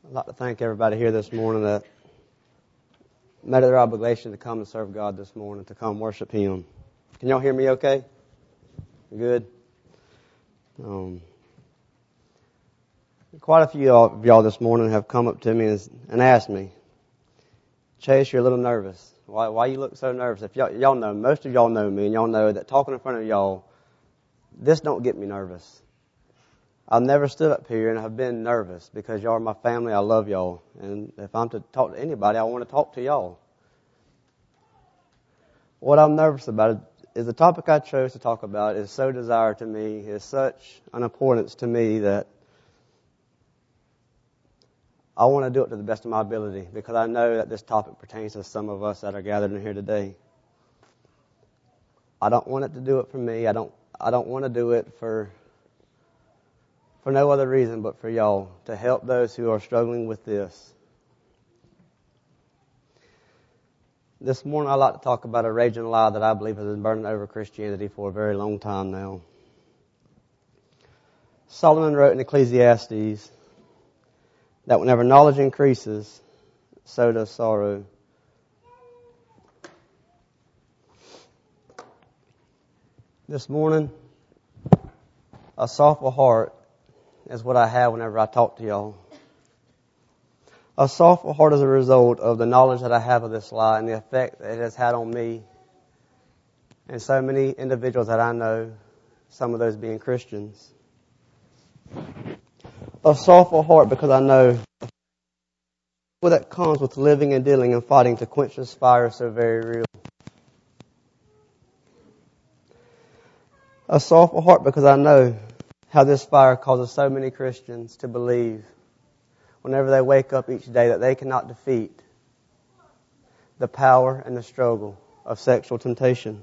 I'd like to thank everybody here this morning that made it their obligation to come and serve God this morning, to come worship Him. Can y'all hear me okay? Good? Quite a few of y'all this morning have come up to me and asked me, Chase, you're a little nervous. Why you look so nervous? If y'all know, most of y'all know me, and y'all know that talking in front of y'all, this don't get me nervous. I've never stood up here and have been nervous because y'all are my family. I love y'all. And if I'm to talk to anybody, I want to talk to y'all. What I'm nervous about is the topic I chose to talk about is so dear to me, is such an importance to me that I want to do it to the best of my ability because I know that this topic pertains to some of us that are gathered in here today. I don't want it to do it for me. I don't want to do it for no other reason but for y'all, to help those who are struggling with this. This morning I'd like to talk about a raging lie that I believe has been burning over Christianity for a very long time now. Solomon wrote in Ecclesiastes that whenever knowledge increases, so does sorrow. This morning, a softful heart is what I have whenever I talk to y'all. A softful heart is a result of the knowledge that I have of this lie and the effect that it has had on me and so many individuals that I know, some of those being Christians. A softful heart because I know what that comes with living and dealing and fighting to quench this fire so very real. A softful heart because I know how this fire causes so many Christians to believe whenever they wake up each day that they cannot defeat the power and the struggle of sexual temptation.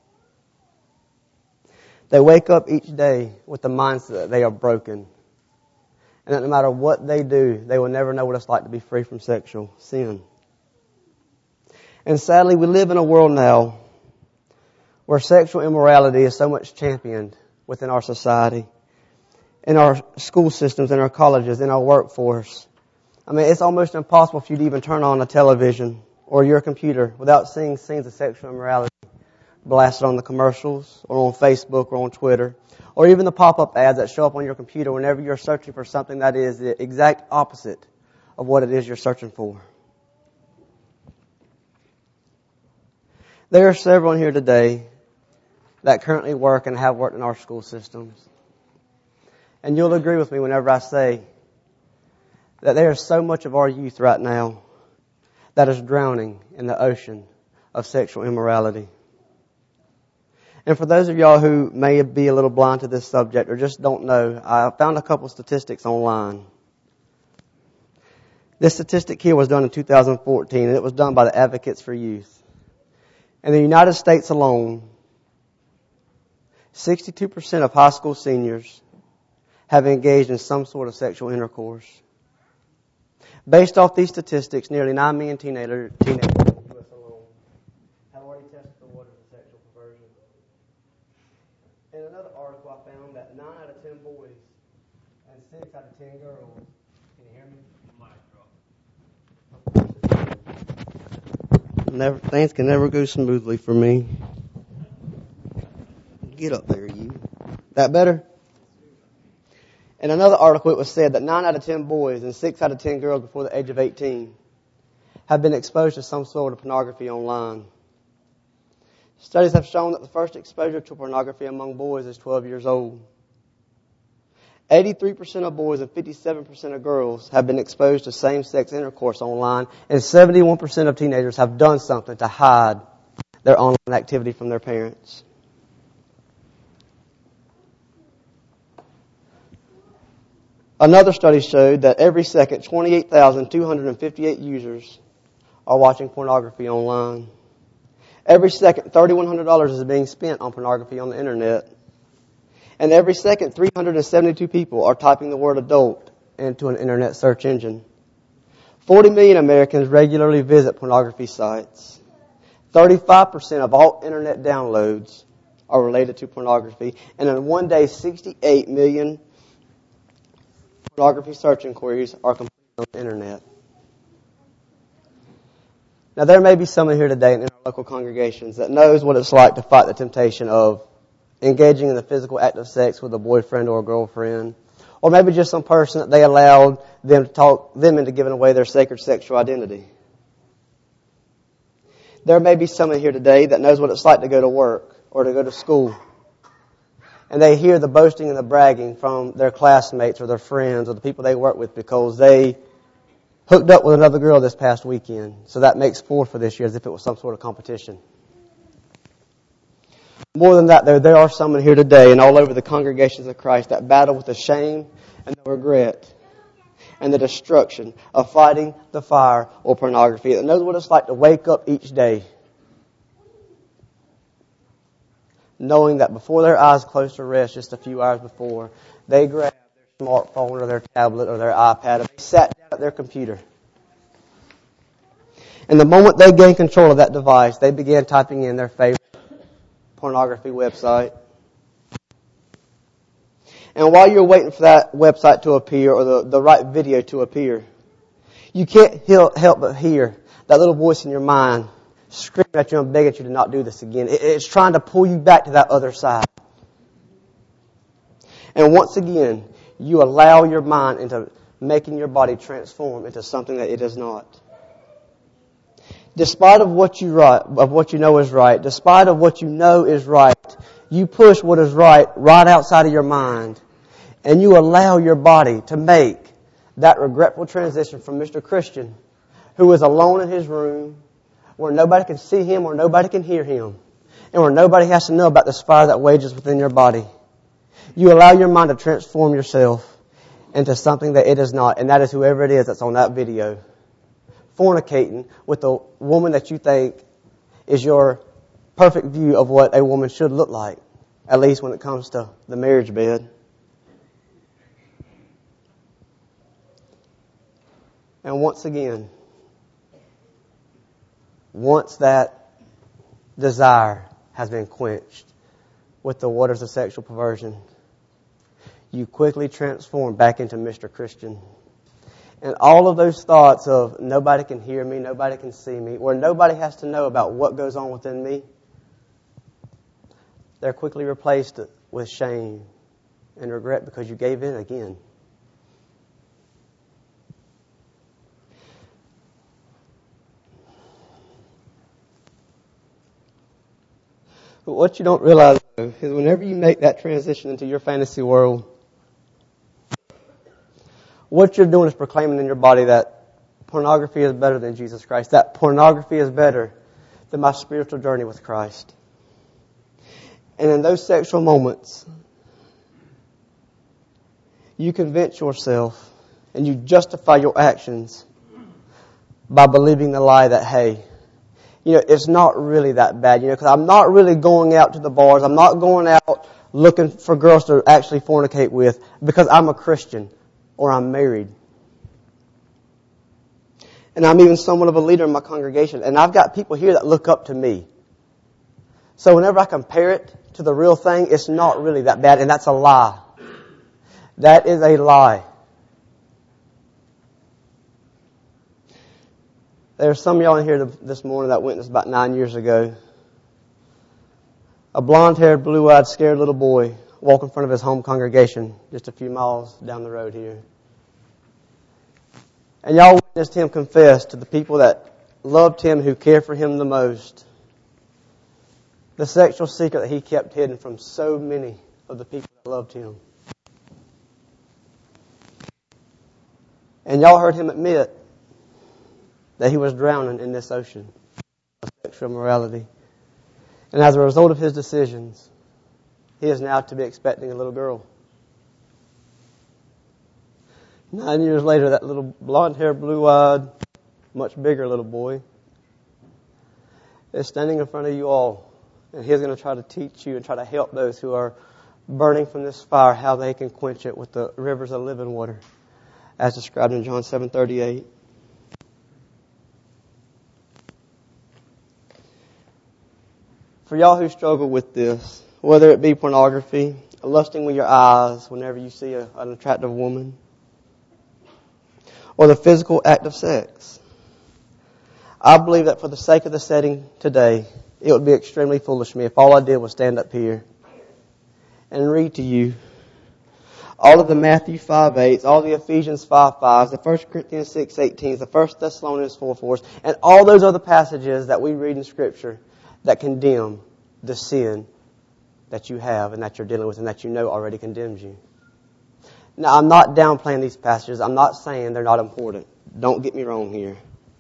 They wake up each day with the mindset that they are broken and that no matter what they do, they will never know what it's like to be free from sexual sin. And sadly, we live in a world now where sexual immorality is so much championed within our society, in our school systems, in our colleges, in our workforce. I mean, it's almost impossible for you to even turn on a television or your computer without seeing scenes of sexual immorality blasted on the commercials or on Facebook or on Twitter, or even the pop-up ads that show up on your computer whenever you're searching for something that is the exact opposite of what it is you're searching for. There are several in here today that currently work and have worked in our school systems. And you'll agree with me whenever I say that there is so much of our youth right now that is drowning in the ocean of sexual immorality. And for those of y'all who may be a little blind to this subject or just don't know, I found a couple statistics online. This statistic here was done in 2014, and it was done by the Advocates for Youth. In the United States alone, 62% of high school seniors have engaged in some sort of sexual intercourse. Based off these statistics, nearly 9 million teenagers in the U.S. alone have already tested the waters of sexual perversion. In another article, I found that 9 out of 10 boys and 6 out of 10 girls, can you hear me? Things can never go smoothly for me. Get up there, you. That better? In another article, it was said that 9 out of 10 boys and 6 out of 10 girls before the age of 18 have been exposed to some sort of pornography online. Studies have shown that the first exposure to pornography among boys is 12 years old. 83% of boys and 57% of girls have been exposed to same-sex intercourse online, and 71% of teenagers have done something to hide their online activity from their parents. Another study showed that every second, 28,258 users are watching pornography online. Every second, $3,100 is being spent on pornography on the internet. And every second, 372 people are typing the word adult into an internet search engine. 40 million Americans regularly visit pornography sites. 35% of all internet downloads are related to pornography. And in one day, 68 million pornography search inquiries are completed on the internet. Now, there may be someone here today in our local congregations that knows what it's like to fight the temptation of engaging in the physical act of sex with a boyfriend or a girlfriend, or maybe just some person that they allowed them to talk them into giving away their sacred sexual identity. There may be someone here today that knows what it's like to go to work or to go to school, and they hear the boasting and the bragging from their classmates or their friends or the people they work with because they hooked up with another girl this past weekend. So that makes 4 for this year as if it was some sort of competition. More than that, there are some here today and all over the congregations of Christ that battle with the shame and the regret and the destruction of fighting the fire or pornography. That knows what it's like to wake up each day knowing that before their eyes close to rest just a few hours before, they grab their smartphone or their tablet or their iPad and they sat down at their computer. And the moment they gain control of that device, they began typing in their favorite pornography website. And while you're waiting for that website to appear or the right video to appear, you can't help but hear that little voice in your mind screaming at you and begging you to not do this again. It's trying to pull you back to that other side. And once again, you allow your mind into making your body transform into something that it is not. Despite of what you know is right, despite of what you know is right, you push what is right outside of your mind, and you allow your body to make that regretful transition from Mr. Christian, who is alone in his room, where nobody can see him or nobody can hear him, and where nobody has to know about this fire that wages within your body. You allow your mind to transform yourself into something that it is not, and that is whoever it is that's on that video, fornicating with the woman that you think is your perfect view of what a woman should look like, at least when it comes to the marriage bed. And once again, once that desire has been quenched with the waters of sexual perversion, you quickly transform back into Mr. Christian. And all of those thoughts of nobody can hear me, nobody can see me, or nobody has to know about what goes on within me, they're quickly replaced with shame and regret because you gave in again. But what you don't realize, though, is whenever you make that transition into your fantasy world, what you're doing is proclaiming in your body that pornography is better than Jesus Christ, that pornography is better than my spiritual journey with Christ. And in those sexual moments, you convince yourself and you justify your actions by believing the lie that, hey, it's not really that bad, because I'm not really going out to the bars. I'm not going out looking for girls to actually fornicate with because I'm a Christian or I'm married. And I'm even somewhat of a leader in my congregation. And I've got people here that look up to me. So whenever I compare it to the real thing, it's not really that bad. And that's a lie. That is a lie. There's some of y'all in here this morning that witnessed about 9 years ago. A blonde-haired, blue-eyed, scared little boy walk in front of his home congregation just a few miles down the road here. And y'all witnessed him confess to the people that loved him, who cared for him the most, the sexual secret that he kept hidden from so many of the people that loved him. And y'all heard him admit that he was drowning in this ocean of sexual immorality. And as a result of his decisions, he is now to be expecting a little girl. 9 years later, that little blonde-haired, blue-eyed, much bigger little boy is standing in front of you all. And he's going to try to teach you and try to help those who are burning from this fire how they can quench it with the rivers of living water, as described in John 7:38. For y'all who struggle with this, whether it be pornography, lusting with your eyes whenever you see an attractive woman, or the physical act of sex. I believe that for the sake of the setting today, it would be extremely foolish of me if all I did was stand up here and read to you all of the Matthew 5:8s, all the Ephesians 5:5s, the 1 Corinthians 6:18s, the 1 Thessalonians 4:4s, and all those other passages that we read in Scripture that condemn the sin that you have and that you're dealing with and that you know already condemns you. Now, I'm not downplaying these passages. I'm not saying they're not important. Don't get me wrong here.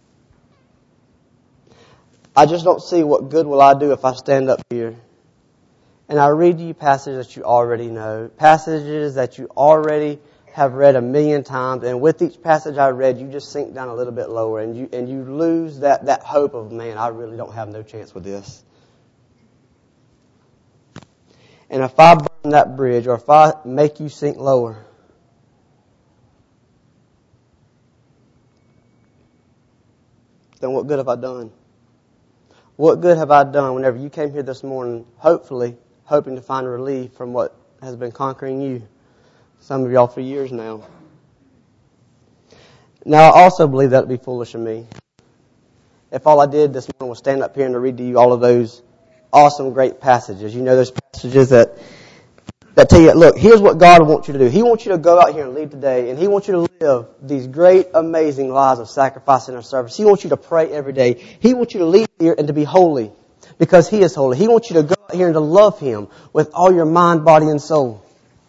I just don't see what good will I do if I stand up here and I read to you passages that you already know, passages that you already have read 1,000,000 times, and with each passage I read, you just sink down a little bit lower, and you lose that hope of, man, I really don't have no chance with this. And if I burn that bridge, or if I make you sink lower, then what good have I done? What good have I done whenever you came here this morning, hopefully, hoping to find relief from what has been conquering you, some of y'all for years now? Now, I also believe that would be foolish of me if all I did this morning was stand up here and to read to you all of those awesome, great passages. You know, those passages that tell you, look, here's what God wants you to do. He wants you to go out here and lead today, and He wants you to live these great, amazing lives of sacrifice and of service. He wants you to pray every day. He wants you to lead here and to be holy, because He is holy. He wants you to go out here and to love Him with all your mind, body, and soul.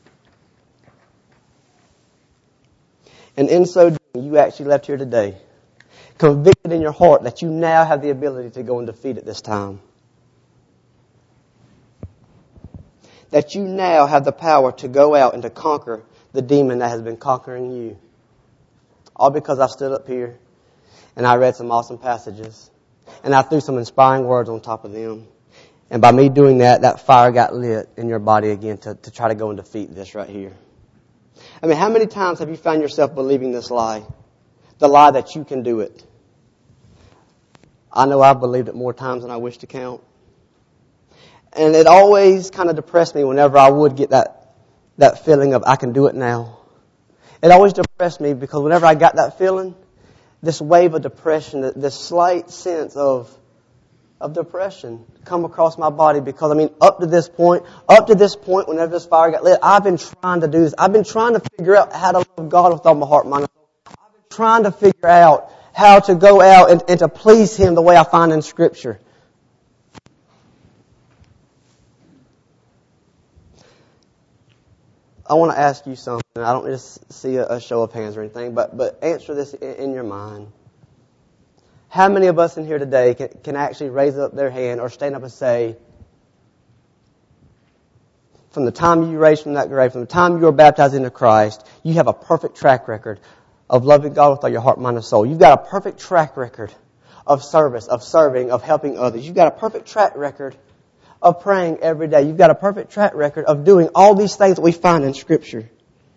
And in so doing, you actually left here today convicted in your heart that you now have the ability to go and defeat it this time. That you now have the power to go out and to conquer the demon that has been conquering you. All because I stood up here and I read some awesome passages. And I threw some inspiring words on top of them. And by me doing that, that fire got lit in your body again to try to go and defeat this right here. I mean, how many times have you found yourself believing this lie? The lie that you can do it. I know I've believed it more times than I wish to count. And it always kind of depressed me whenever I would get that feeling of I can do it now. It always depressed me because whenever I got that feeling, this wave of depression, this slight sense of depression come across my body, because, I mean, up to this point, whenever this fire got lit, I've been trying to do this. I've been trying to figure out how to love God with all my heart, mind, and soul. I've been trying to figure out how to go out and to please Him the way I find in Scripture. I want to ask you something. I don't just see a show of hands or anything, but answer this in your mind. How many of us in here today can actually raise up their hand or stand up and say, from the time you raised from that grave, from the time you were baptized into Christ, you have a perfect track record of loving God with all your heart, mind, and soul. You've got a perfect track record of service, of serving, of helping others. You've got a perfect track record of praying every day. You've got a perfect track record of doing all these things that we find in Scripture.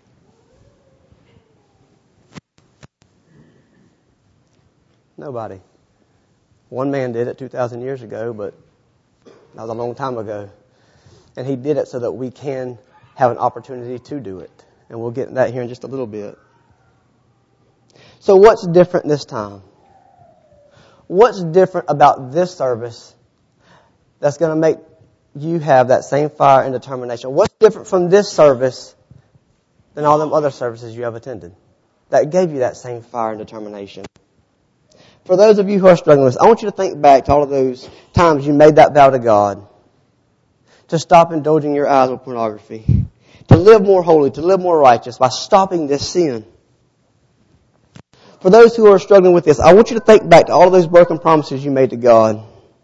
Nobody. One man did it 2,000 years ago, but that was a long time ago. And he did it so that we can have an opportunity to do it. And we'll get into that here in just a little bit. So what's different this time? What's different about this service that's going to make you have that same fire and determination? What's different from this service than all them other services you have attended that gave you that same fire and determination? For those of you who are struggling with this, I want you to think back to all of those times you made that vow to God, to stop indulging your eyes with pornography, to live more holy, to live more righteous by stopping this sin. For those who are struggling with this, I want you to think back to all of those broken promises you made to God.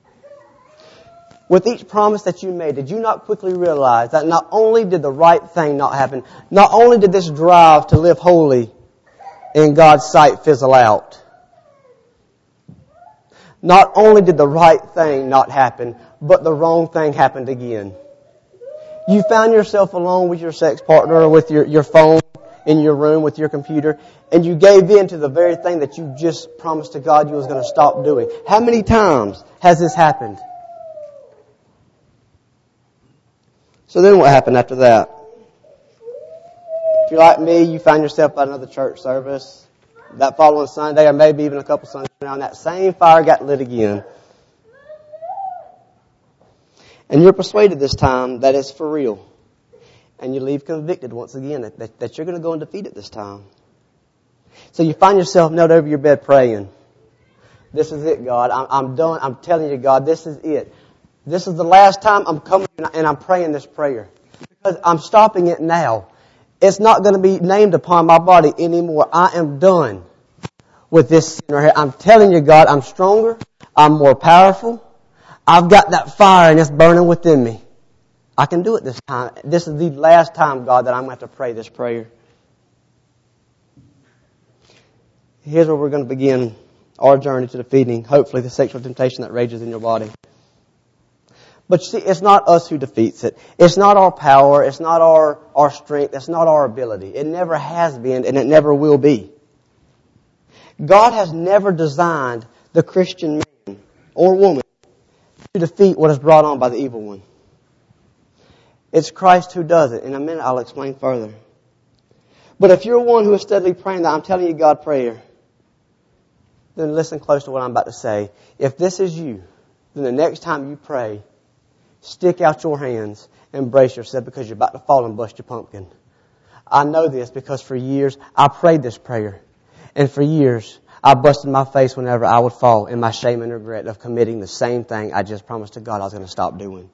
With each promise that you made, did you not quickly realize that not only did the right thing not happen, not only did this drive to live holy in God's sight fizzle out, not only did the right thing not happen, but the wrong thing happened again. You found yourself alone with your sex partner or with your phone in your room with your computer, and you gave in to the very thing that you just promised to God you was going to stop doing. How many times has this happened? So then what happened after that? If you're like me, you find yourself at another church service, That following Sunday, or maybe even a couple Sundays from now, and that same fire got lit again. And you're persuaded this time that it's for real. And you leave convicted once again that you're going to go and defeat it this time. So you find yourself knelt over your bed praying. This is it, God. I'm done. I'm telling you, God, this is it. This is the last time I'm coming and I'm praying this prayer. Because I'm stopping it now. It's not going to be named upon my body anymore. I am done with this sin right here. I'm telling you, God, I'm stronger. I'm more powerful. I've got that fire and it's burning within me. I can do it this time. This is the last time, God, that I'm going to have to pray this prayer. Here's where we're going to begin our journey to defeating, hopefully, the sexual temptation that rages in your body. But you see, it's not us who defeats it. It's not our power. It's not our strength. It's not our ability. It never has been and it never will be. God has never designed the Christian man or woman to defeat what is brought on by the evil one. It's Christ who does it. In a minute, I'll explain further. But if you're one who is steadily praying that I'm telling you God prayer, then listen close to what I'm about to say. If this is you, then the next time you pray, stick out your hands and brace yourself because you're about to fall and bust your pumpkin. I know this because for years I prayed this prayer. And for years I busted my face whenever I would fall in my shame and regret of committing the same thing I just promised to God I was going to stop doing.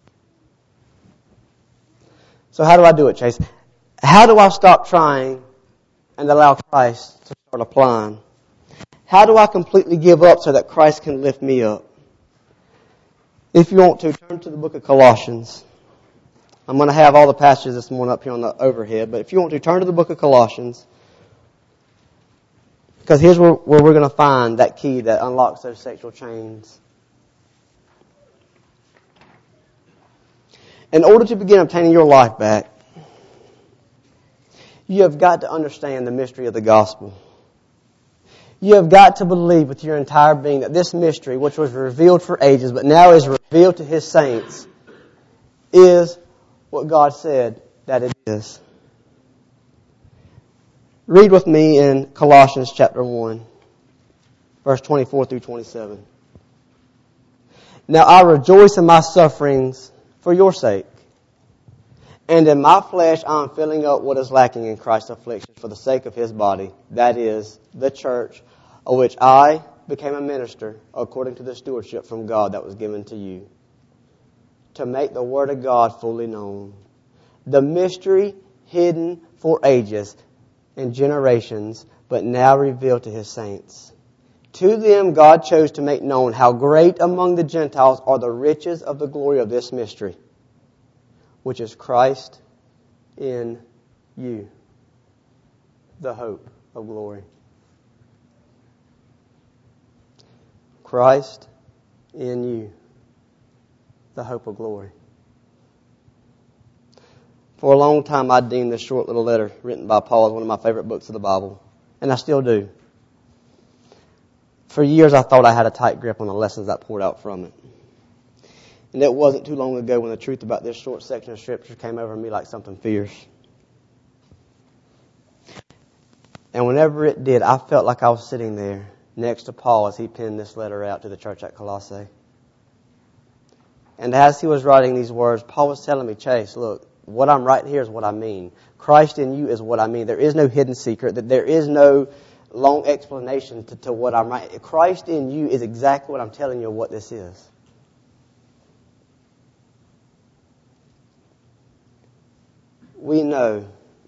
So how do I do it, Chase? How do I stop trying and allow Christ to start applying? How do I completely give up so that Christ can lift me up? If you want to, turn to the book of Colossians. I'm going to have all the passages this morning up here on the overhead, but if you want to, turn to the book of Colossians. Because here's where we're going to find that key that unlocks those sexual chains. In order to begin obtaining your life back, you have got to understand the mystery of the gospel. You have got to believe with your entire being that this mystery, which was revealed for ages, but now is revealed to His saints, is what God said that it is. Read with me in Colossians chapter 1, verse 24 through 27. Now I rejoice in my sufferings for your sake. And in my flesh I am filling up what is lacking in Christ's afflictions for the sake of His body, that is, the church, of which I became a minister according to the stewardship from God that was given to you, to make the Word of God fully known, the mystery hidden for ages and generations, but now revealed to His saints. To them God chose to make known how great among the Gentiles are the riches of the glory of this mystery, which is Christ in you, the hope of glory. Christ in you, the hope of glory. For a long time I deemed this short little letter written by Paul as one of my favorite books of the Bible, and I still do. For years I thought I had a tight grip on the lessons that poured out from it. And it wasn't too long ago when the truth about this short section of Scripture came over me like something fierce. And whenever it did, I felt like I was sitting there next to Paul as he penned this letter out to the church at Colossae. And as he was writing these words, Paul was telling me, Chase, look, what I'm writing here is what I mean. Christ in you is what I mean. There is no hidden secret. That there is no long explanation to what I'm writing. Christ in you is exactly what I'm telling you what this is. We know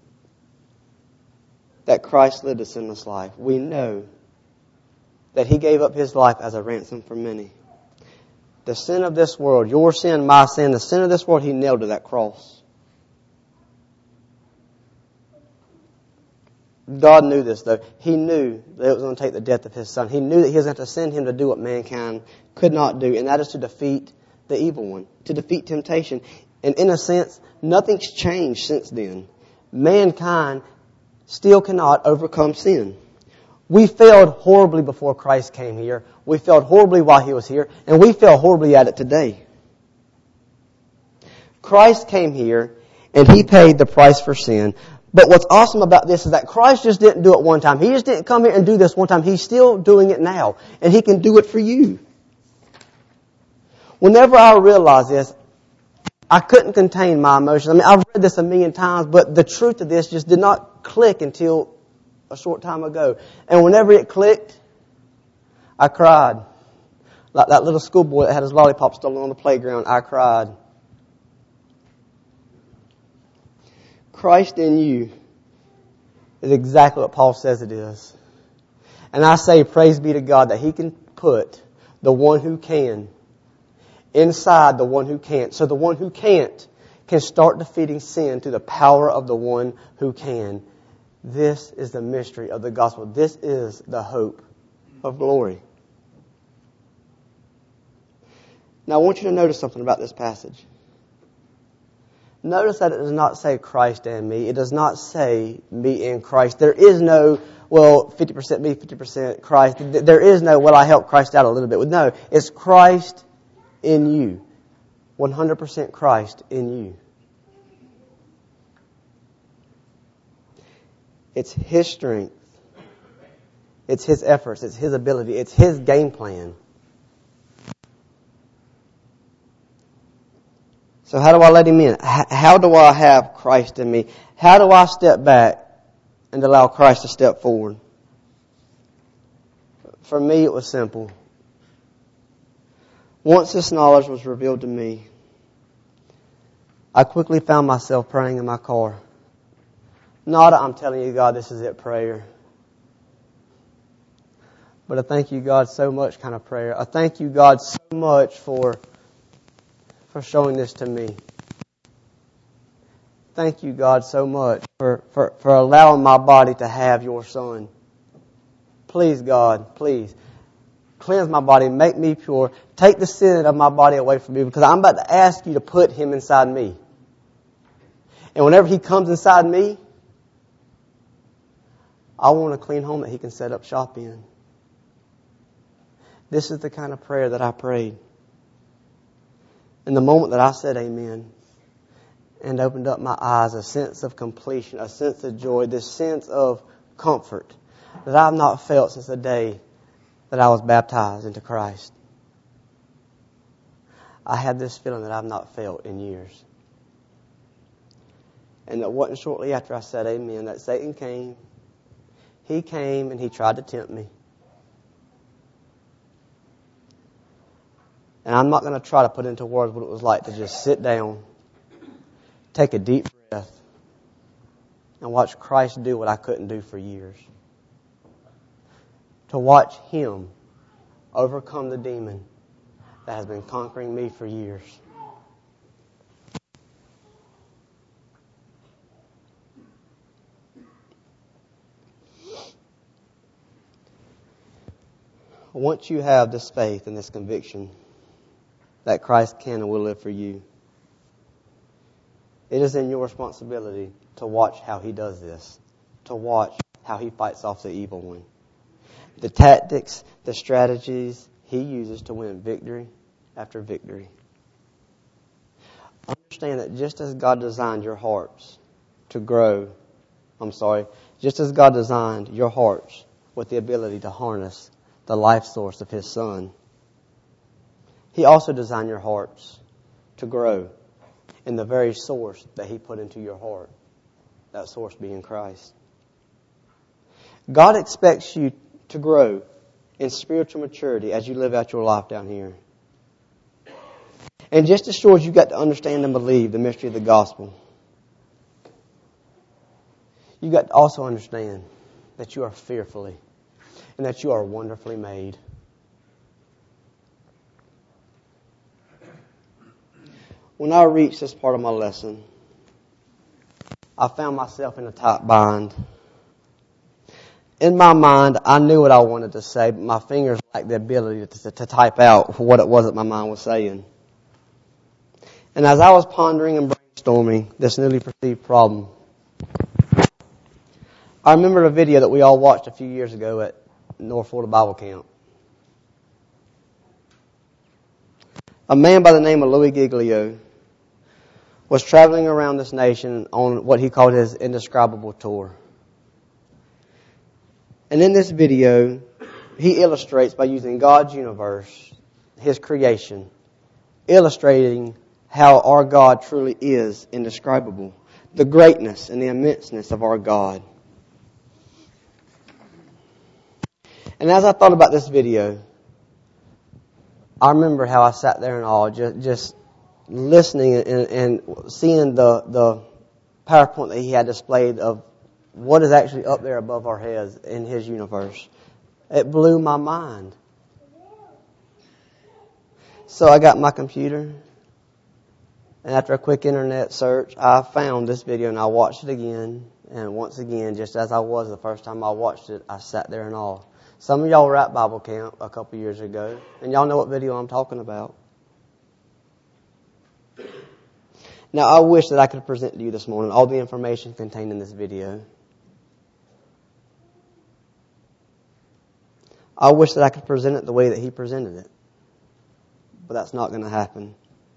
that Christ lived a sinless life. We know that He gave up His life as a ransom for many. The sin of this world, your sin, my sin, the sin of this world, He nailed to that cross. God knew this, though. He knew that it was going to take the death of His Son. He knew that He was going to send Him to do what mankind could not do, and that is to defeat the evil one, to defeat temptation. And in a sense, nothing's changed since then. Mankind still cannot overcome sin. We failed horribly before Christ came here. We failed horribly while He was here, and we fail horribly at it today. Christ came here, and He paid the price for sin. But what's awesome about this is that Christ just didn't do it one time. He just didn't come here and do this one time. He's still doing it now. And He can do it for you. Whenever I realized this, I couldn't contain my emotions. I mean, I've read this a million times, but the truth of this just did not click until a short time ago. And whenever it clicked, I cried. Like that little schoolboy that had his lollipop stolen on the playground, I cried. Christ in you is exactly what Paul says it is. And I say, praise be to God that He can put the one who can inside the one who can't. So the one who can't can start defeating sin through the power of the one who can. This is the mystery of the gospel. This is the hope of glory. Now I want you to notice something about this passage. Notice that it does not say Christ and me. It does not say me and Christ. There is no, 50% me, 50% Christ. There is no, I help Christ out a little bit. No, it's Christ in you. 100% Christ in you. It's His strength. It's His efforts. It's His ability. It's His game plan. So how do I let Him in? How do I have Christ in me? How do I step back and allow Christ to step forward? For me, it was simple. Once this knowledge was revealed to me, I quickly found myself praying in my car. Not a, I'm telling you, God, this is it prayer. But a thank you, God, so much kind of prayer. I thank you, God, so much for showing this to me. Thank you, God, so much for allowing my body to have your Son. Please, God, please. Cleanse my body, make me pure. Take the sin of my body away from me, because I'm about to ask you to put Him inside me. And whenever He comes inside me, I want a clean home that He can set up shop in. This is the kind of prayer that I prayed. In the moment that I said amen and opened up my eyes, a sense of completion, a sense of joy, this sense of comfort that I've not felt since the day that I was baptized into Christ. I had this feeling that I've not felt in years. And it wasn't shortly after I said amen that Satan came. He came and he tried to tempt me. And I'm not going to try to put into words what it was like to just sit down, take a deep breath, and watch Christ do what I couldn't do for years. To watch Him overcome the demon that has been conquering me for years. Once you have this faith and this conviction that Christ can and will live for you, it is in your responsibility to watch how He does this, to watch how He fights off the evil one. The tactics, the strategies He uses to win victory after victory. Understand that just as God designed your hearts to grow, just as God designed your hearts with the ability to harness the life source of His Son, He also designed your hearts to grow in the very source that He put into your heart, that source being Christ. God expects you to grow in spiritual maturity as you live out your life down here. And just as sure as you've got to understand and believe the mystery of the gospel, you've got to also understand that you are fearfully and that you are wonderfully made. When I reached this part of my lesson, I found myself in a tight bind. In my mind, I knew what I wanted to say, but my fingers lacked the ability to type out what it was that my mind was saying. And as I was pondering and brainstorming this newly perceived problem, I remember a video that we all watched a few years ago at North Florida Bible Camp. A man by the name of Louis Giglio was traveling around this nation on what he called his indescribable tour. And in this video, he illustrates by using God's universe, His creation, illustrating how our God truly is indescribable. The greatness and the immenseness of our God. And as I thought about this video, I remember how I sat there in awe, just listening and seeing the PowerPoint that he had displayed of what is actually up there above our heads in His universe. It blew my mind. So I got my computer, and after a quick internet search, I found this video and I watched it again. And once again, just as I was the first time I watched it, I sat there in awe. Some of y'all were at Bible camp a couple years ago, and y'all know what video I'm talking about. Now, I wish that I could present to you this morning all the information contained in this video. I wish that I could present it the way that he presented it. But that's not going to happen.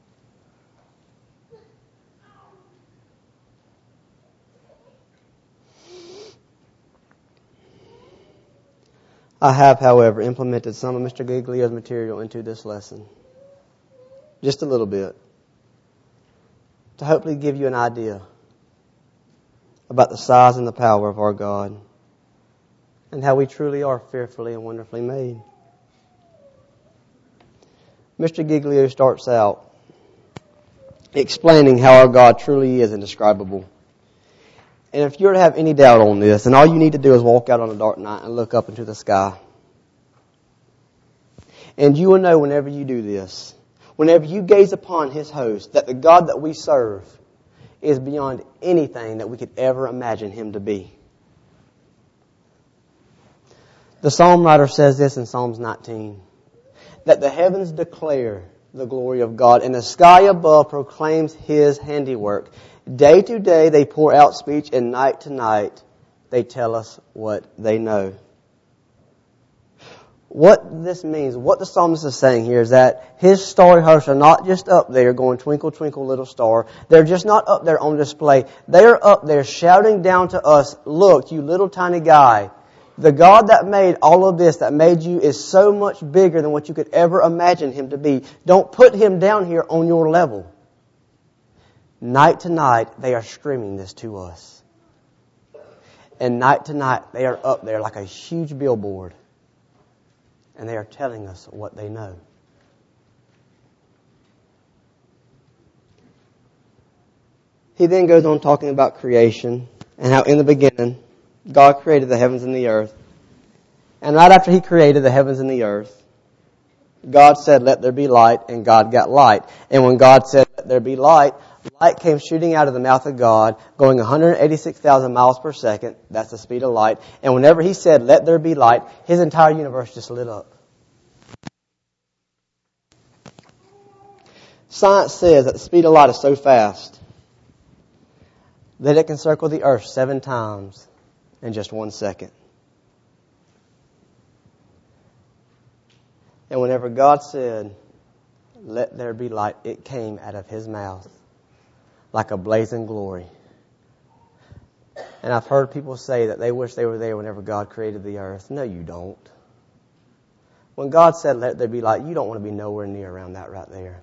I have, however, implemented some of Mr. Giglio's material into this lesson. Just a little bit. To hopefully give you an idea about the size and the power of our God. And how we truly are fearfully and wonderfully made. Mr. Giglio starts out explaining how our God truly is indescribable. And if you were to have any doubt on this, then all you need to do is walk out on a dark night and look up into the sky. And you will know whenever you do this, whenever you gaze upon His host, that the God that we serve is beyond anything that we could ever imagine Him to be. The psalm writer says this in Psalms 19, that the heavens declare the glory of God, and the sky above proclaims His handiwork. Day to day they pour out speech, and night to night they tell us what they know. What this means, what the psalmist is saying here is that His starry hosts are not just up there going, twinkle, twinkle, little star. They're just not up there on display. They are up there shouting down to us, look, you little tiny guy. The God that made all of this, that made you, is so much bigger than what you could ever imagine Him to be. Don't put Him down here on your level. Night to night, they are screaming this to us. And night to night, they are up there like a huge billboard. And they are telling us what they know. He then goes on talking about creation and how in the beginning, God created the heavens and the earth. And right after He created the heavens and the earth, God said, let there be light, and God got light. And when God said, let there be light, light came shooting out of the mouth of God, going 186,000 miles per second. That's the speed of light. And whenever He said, let there be light, His entire universe just lit up. Science says that the speed of light is so fast that it can circle the earth 7 times in just 1 second. And whenever God said, let there be light, it came out of His mouth like a blazing glory. And I've heard people say that they wish they were there whenever God created the earth. No, you don't. When God said, let there be light, you don't want to be nowhere near around that right there.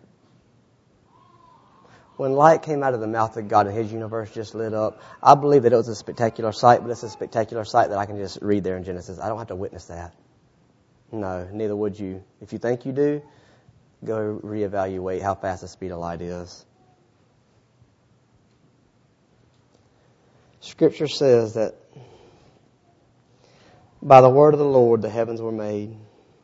When light came out of the mouth of God and His universe just lit up, I believe that it was a spectacular sight, but it's a spectacular sight that I can just read there in Genesis. I don't have to witness that. No, neither would you. If you think you do, go reevaluate how fast the speed of light is. Scripture says that by the word of the Lord the heavens were made,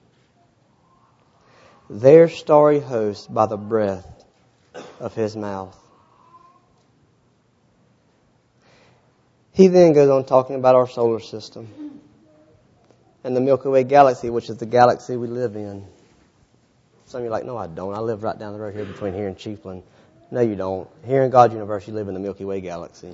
their starry host by the breath of His mouth. He then goes on talking about our solar system and the Milky Way galaxy, which is the galaxy we live in. Some of you are like, no, I don't. I live right down the road here between here and Chiefland. No, you don't. Here in God's universe, you live in the Milky Way galaxy.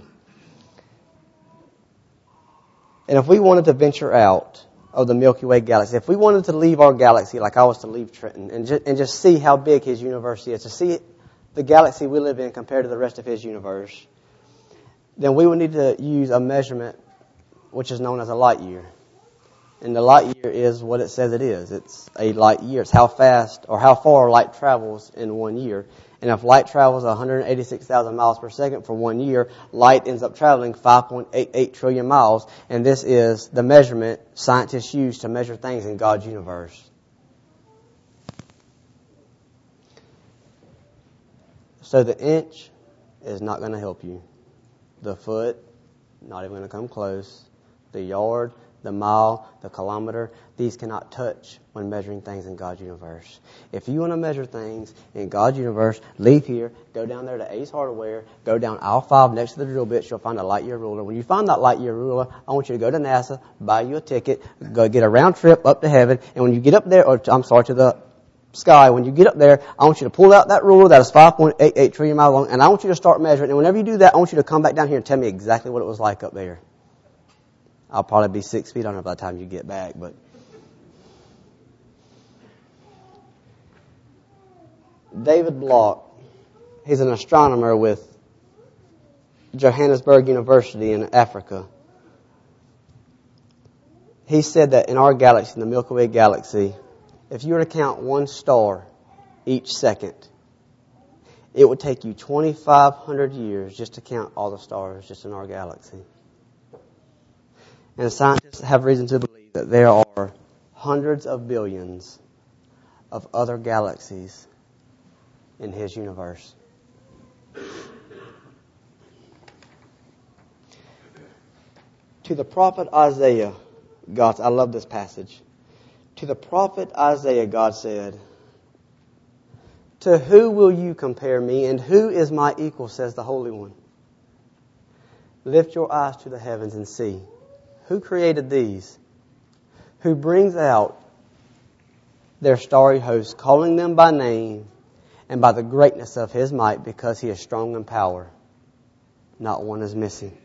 And if we wanted to venture out of the Milky Way galaxy, if we wanted to leave our galaxy like I was to leave Trenton and just see how big His universe is, to see the galaxy we live in compared to the rest of His universe, then we would need to use a measurement which is known as a light year. And the light year is what it says it is. It's a light year. It's how fast or how far light travels in 1 year. And if light travels 186,000 miles per second for 1 year, light ends up traveling 5.88 trillion miles. And this is the measurement scientists use to measure things in God's universe. So the inch is not going to help you. The foot, not even going to come close. The yard, the mile, the kilometer, these cannot touch when measuring things in God's universe. If you want to measure things in God's universe, leave here, go down there to Ace Hardware, go down aisle 5 next to the drill bits, you'll find a light year ruler. When you find that light year ruler, I want you to go to NASA, buy you a ticket, go get a round trip up to heaven, and when you get up there, to the sky, when you get up there, I want you to pull out that ruler that is 5.88 trillion miles long, and I want you to start measuring. And whenever you do that, I want you to come back down here and tell me exactly what it was like up there. I'll probably be 6 feet under by the time you get back, but David Block, he's an astronomer with Johannesburg University in Africa. He said that in our galaxy, in the Milky Way galaxy, if you were to count one star each second, it would take you 2,500 years just to count all the stars just in our galaxy. And scientists have reason to believe that there are hundreds of billions of other galaxies in His universe. To the prophet Isaiah, I love this passage. To the prophet Isaiah, God said, "To who will you compare me, and who is my equal, says the Holy One? Lift your eyes to the heavens and see. Who created these? Who brings out their starry host, calling them by name and by the greatness of His might, because He is strong in power. Not one is missing."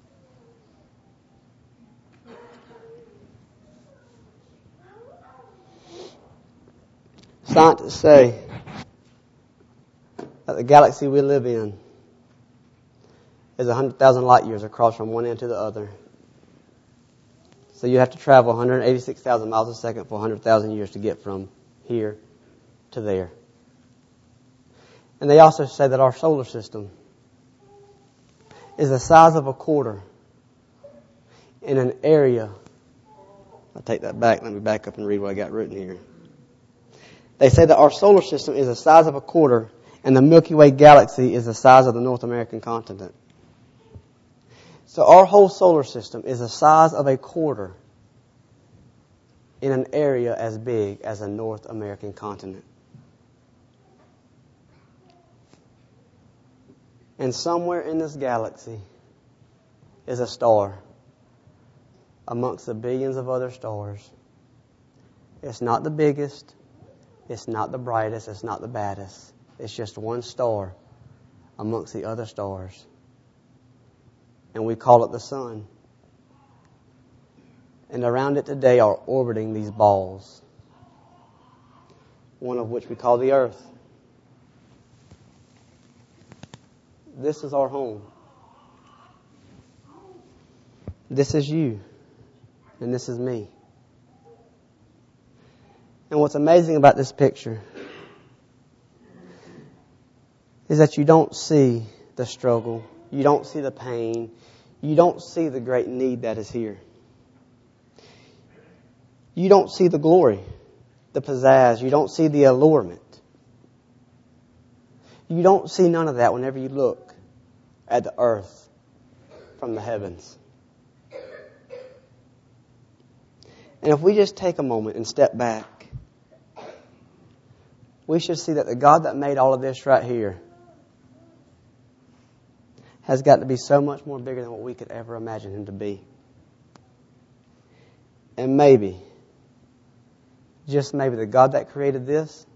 Scientists say that the galaxy we live in is 100,000 light years across from one end to the other. So you have to travel 186,000 miles a second for 100,000 years to get from here to there. And they also say that our solar system is the size of a quarter in an area. I'll take that back. Let me back up and read what I got written here. They say that our solar system is the size of a quarter, and the Milky Way galaxy is the size of the North American continent. So our whole solar system is the size of a quarter in an area as big as the North American continent. And somewhere in this galaxy is a star amongst the billions of other stars. It's not the biggest. It's not the brightest. It's not the baddest. It's just one star amongst the other stars. And we call it the sun. And around it today are orbiting these balls, one of which we call the earth. This is our home. This is you. And this is me. And what's amazing about this picture is that you don't see the struggle. You don't see the pain. You don't see the great need that is here. You don't see the glory, the pizzazz. You don't see the allurement. You don't see none of that whenever you look at the earth from the heavens. And if we just take a moment and step back, we should see that the God that made all of this right here has got to be so much more bigger than what we could ever imagine Him to be. And maybe, just maybe, the God that created this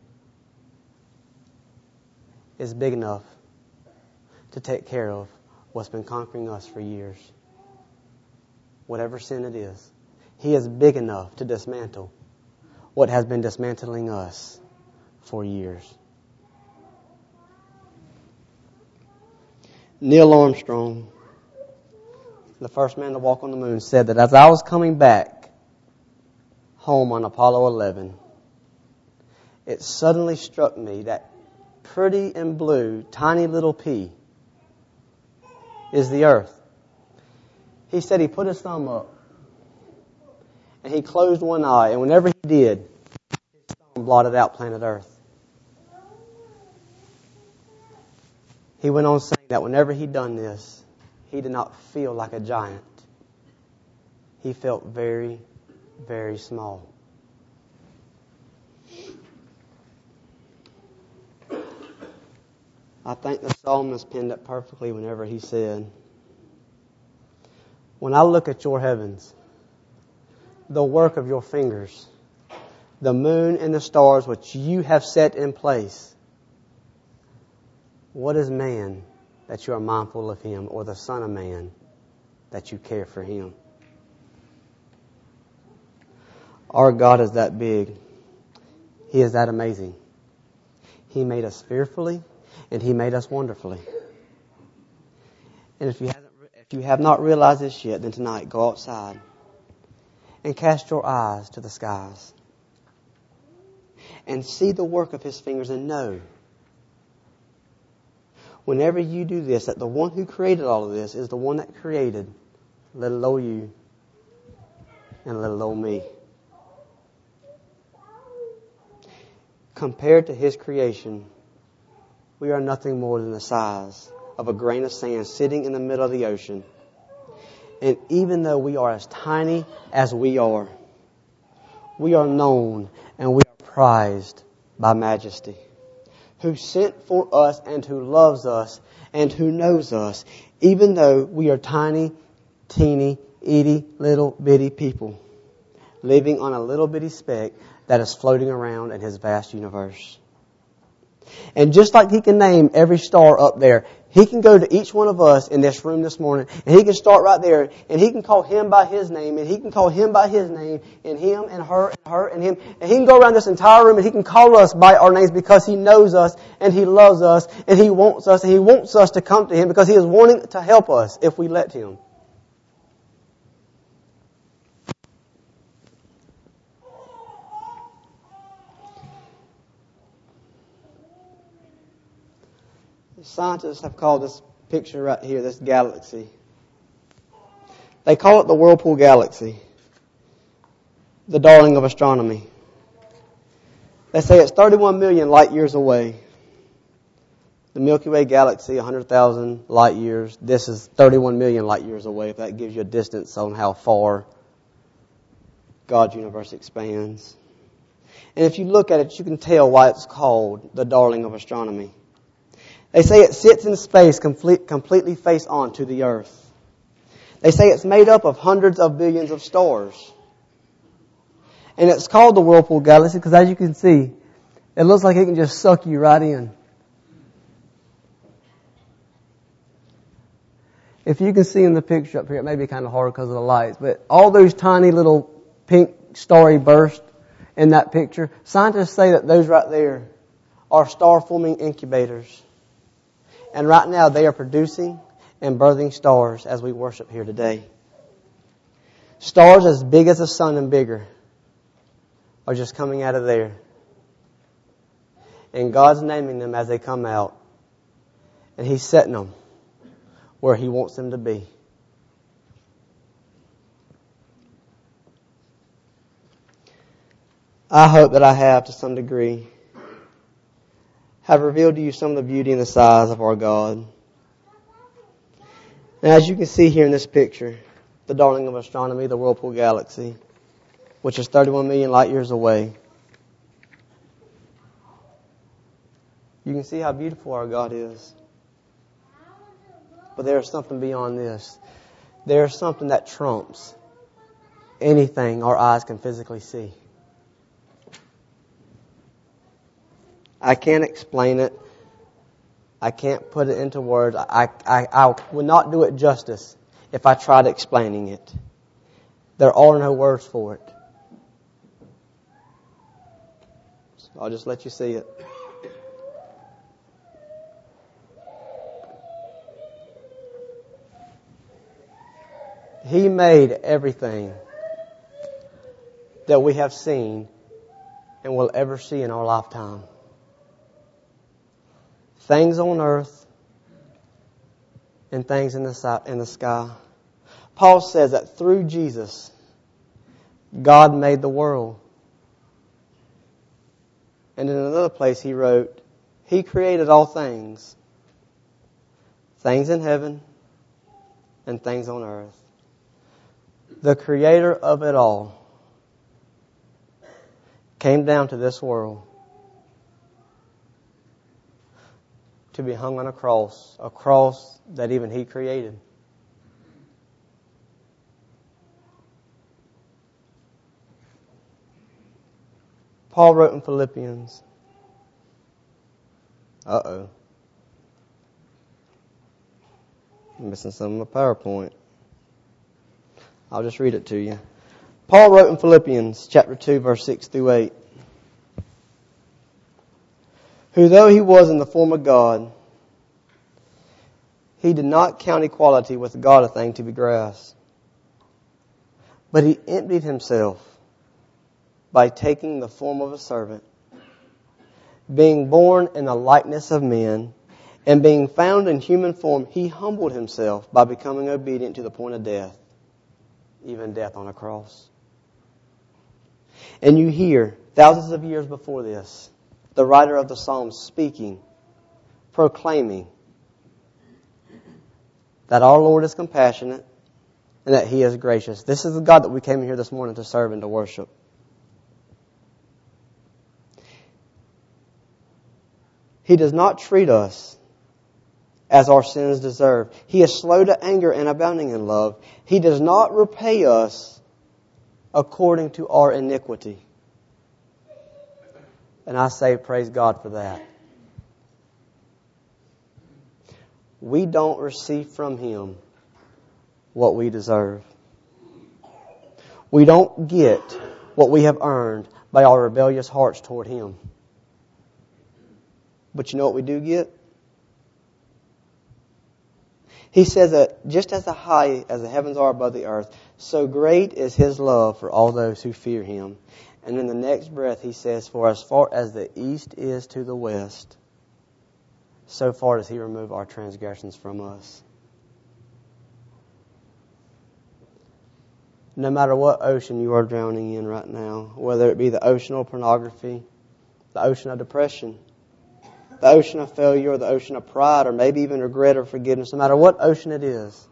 is big enough to take care of what's been conquering us for years. Whatever sin it is, He is big enough to dismantle what has been dismantling us for years. Neil Armstrong, the first man to walk on the moon, said that as I was coming back home on Apollo 11, it suddenly struck me that pretty and blue, tiny little pea is the earth. He said he put his thumb up and he closed one eye, and whenever he did, his thumb blotted out planet Earth. He went on saying that whenever he'd done this, he did not feel like a giant. He felt very, very small. I think the psalmist penned it perfectly whenever he said, when I look at your heavens, the work of your fingers, the moon and the stars which you have set in place, what is man that you are mindful of him, or the Son of Man that you care for him? Our God is that big. He is that amazing. He made us fearfully and He made us wonderfully. And if you have not realized this yet, then tonight go outside and cast your eyes to the skies and see the work of His fingers, and know, whenever you do this, that the one who created all of this is the one that created little old you and little old me. Compared to His creation, we are nothing more than the size of a grain of sand sitting in the middle of the ocean. And even though we are as tiny as we are known and we are prized by Majesty, who sent for us and who loves us and who knows us, even though we are tiny, teeny, itty, little bitty people living on a little bitty speck that is floating around in His vast universe. And just like He can name every star up there, He can go to each one of us in this room this morning, and He can start right there, and He can call him by his name, and He can call him by his name, and him and her and him. And He can go around this entire room and He can call us by our names because He knows us and He loves us and He wants us, and He wants us to come to Him because He is wanting to help us if we let Him. Scientists have called this picture right here, this galaxy, they call it the Whirlpool Galaxy, the darling of astronomy. They say it's 31 million light years away. The Milky Way galaxy, 100,000 light years. This is 31 million light years away, if that gives you a distance on how far God's universe expands. And if you look at it, you can tell why it's called the darling of astronomy. They say it sits in space completely face on to the earth. They say it's made up of hundreds of billions of stars. And it's called the Whirlpool Galaxy because, as you can see, it looks like it can just suck you right in. If you can see in the picture up here, it may be kind of hard because of the lights, but all those tiny little pink starry bursts in that picture, scientists say that those right there are star-forming incubators. And right now they are producing and birthing stars as we worship here today. Stars as big as the sun and bigger are just coming out of there. And God's naming them as they come out. And He's setting them where He wants them to be. I hope that I have, to some degree, have revealed to you some of the beauty and the size of our God. And as you can see here in this picture, the darling of astronomy, the Whirlpool Galaxy, which is 31 million light years away. You can see how beautiful our God is. But there is something beyond this. There is something that trumps anything our eyes can physically see. I can't explain it. I can't put it into words. I would not do it justice if I tried explaining it. There are no words for it. So I'll just let you see it. He made everything that we have seen and will ever see in our lifetime. Things on earth and things in the sky. Paul says that through Jesus, God made the world. And in another place he wrote, He created all things. Things in heaven and things on earth. The Creator of it all came down to this world to be hung on a cross that even He created. Paul wrote in Philippians. I'm missing some of my PowerPoint. I'll just read it to you. Paul wrote in Philippians chapter 2, verse 6 through 8. Who though he was in the form of God, he did not count equality with God a thing to be grasped. But he emptied himself by taking the form of a servant, being born in the likeness of men, and being found in human form, he humbled himself by becoming obedient to the point of death, even death on a cross. And you hear, thousands of years before this, the writer of the Psalms speaking, proclaiming that our Lord is compassionate and that He is gracious. This is the God that we came here this morning to serve and to worship. He does not treat us as our sins deserve. He is slow to anger and abounding in love. He does not repay us according to our iniquity. And I say, praise God for that. We don't receive from Him what we deserve. We don't get what we have earned by our rebellious hearts toward Him. But you know what we do get? He says that just as high as the heavens are above the earth, so great is His love for all those who fear Him. And in the next breath He says, for as far as the east is to the west, so far does He remove our transgressions from us. No matter what ocean you are drowning in right now, whether it be the ocean of pornography, the ocean of depression, the ocean of failure, or the ocean of pride, or maybe even regret or forgiveness, no matter what ocean it is,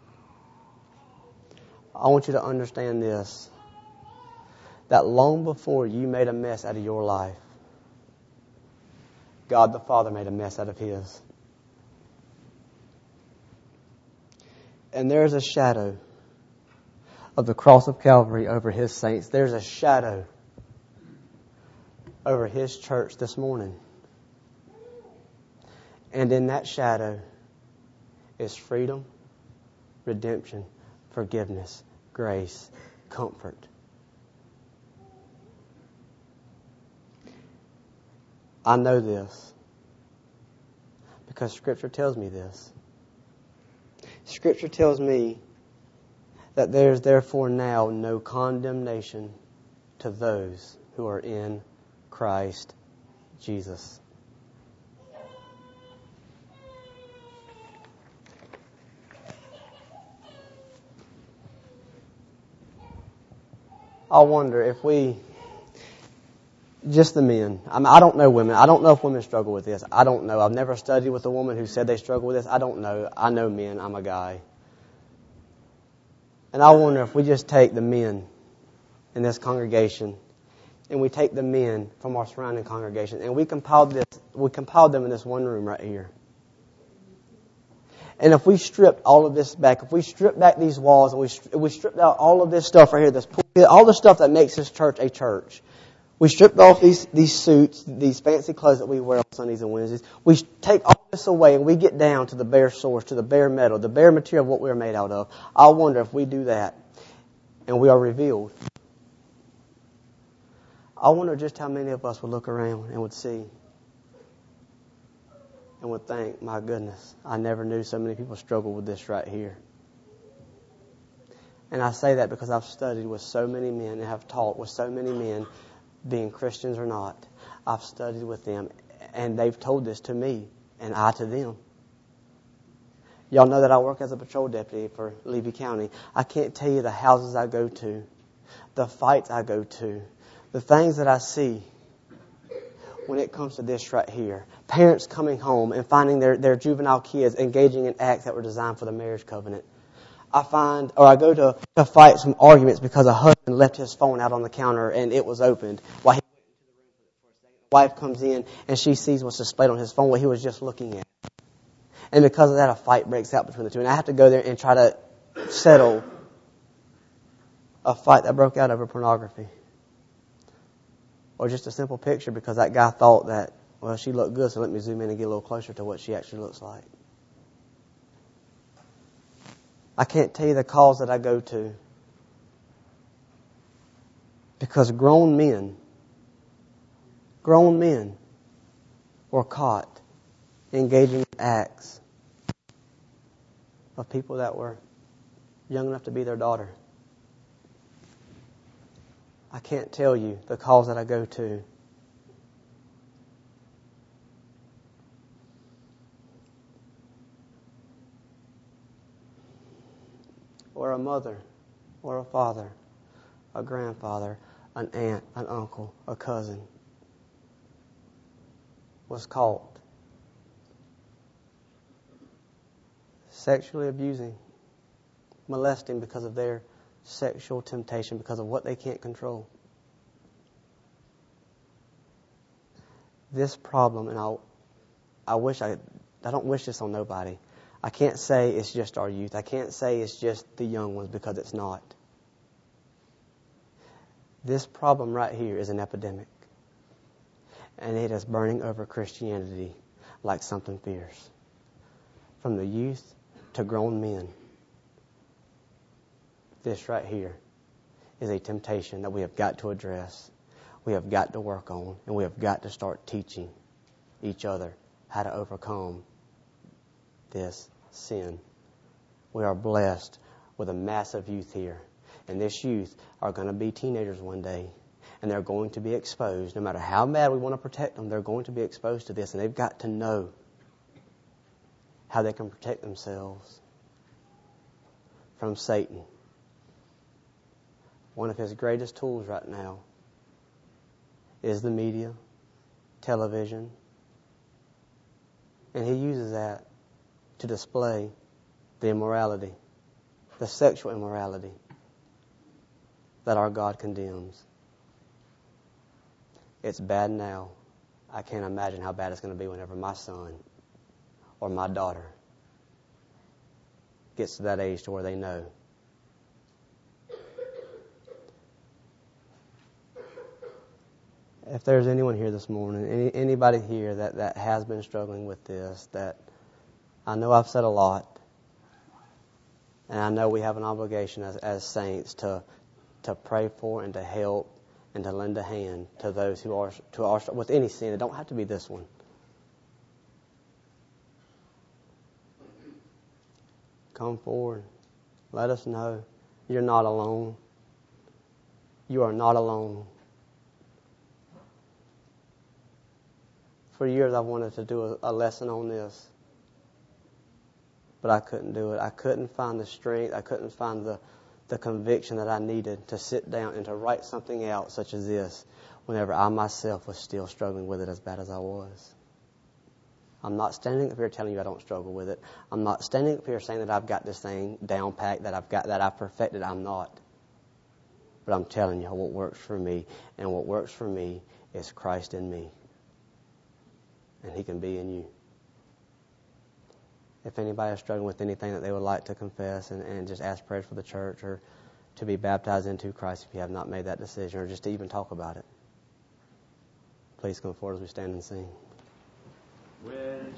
I want you to understand this, that long before you made a mess out of your life, God the Father made a mess out of His. And there's a shadow of the cross of Calvary over His saints. There's a shadow over His church this morning. And in that shadow is freedom, redemption, forgiveness, grace, comfort. I know this because Scripture tells me this. Scripture tells me that there is therefore now no condemnation to those who are in Christ Jesus. I wonder if just the men. I don't know women. I don't know if women struggle with this. I don't know. I've never studied with a woman who said they struggle with this. I don't know. I know men. I'm a guy. And I wonder if we just take the men in this congregation and we take the men from our surrounding congregation and we compiled them in this one room right here. And if we stripped all of this back, if we stripped back these walls and we stripped out all of this stuff right here, this pulpit, all the stuff that makes this church a church, we stripped off these suits, these fancy clothes that we wear on Sundays and Wednesdays. We take all this away and we get down to the bare source, to the bare metal, the bare material of what we're made out of. I wonder if we do that and we are revealed. I wonder just how many of us would look around and would see and would think, my goodness, I never knew so many people struggle with this right here. And I say that because I've studied with so many men and have taught with so many men, being Christians or not. I've studied with them, and they've told this to me, and I to them. Y'all know that I work as a patrol deputy for Levy County. I can't tell you the houses I go to, the fights I go to, the things that I see when it comes to this right here. Parents coming home and finding their juvenile kids engaging in acts that were designed for the marriage covenant. I go to fight some arguments because a husband left his phone out on the counter and it was opened while he went into the room for a second. The wife comes in and she sees what's displayed on his phone, what he was just looking at. And because of that, a fight breaks out between the two. And I have to go there and try to settle a fight that broke out over pornography. Or just a simple picture because that guy thought that, well, she looked good, so let me zoom in and get a little closer to what she actually looks like. I can't tell you the calls that I go to because grown men were caught engaging in acts of people that were young enough to be their daughter. I can't tell you the calls that I go to. Or a mother, or a father, a grandfather, an aunt, an uncle, a cousin was caught sexually abusing, molesting because of their sexual temptation, because of what they can't control. This problem, and I don't wish this on nobody. I can't say it's just our youth. I can't say it's just the young ones because it's not. This problem right here is an epidemic. And it is burning over Christianity like something fierce. From the youth to grown men. This right here is a temptation that we have got to address. We have got to work on. And we have got to start teaching each other how to overcome this sin. We are blessed with a massive youth here. And this youth are going to be teenagers one day. And they're going to be exposed. No matter how bad we want to protect them, they're going to be exposed to this. And they've got to know how they can protect themselves from Satan. One of his greatest tools right now is the media, television. And he uses that to display the immorality, the sexual immorality that our God condemns. It's bad now. I can't imagine how bad it's going to be whenever my son or my daughter gets to that age to where they know. If there's anyone here this morning, anybody here that has been struggling with this, that I know I've said a lot, and I know we have an obligation as saints to pray for and to help and to lend a hand to those who are with any sin. It don't have to be this one. Come forward. Let us know. You're not alone. You are not alone. For years I've wanted to do a lesson on this, but I couldn't do it. I couldn't find the strength. I couldn't find the conviction that I needed to sit down and to write something out such as this whenever I myself was still struggling with it as bad as I was. I'm not standing up here telling you I don't struggle with it. I'm not standing up here saying that I've got this thing down packed, that I've perfected. I'm not. But I'm telling you what works for me. And what works for me is Christ in me. And He can be in you. If anybody is struggling with anything that they would like to confess and just ask prayers for the church or to be baptized into Christ if you have not made that decision, or just to even talk about it, please come forward as we stand and sing.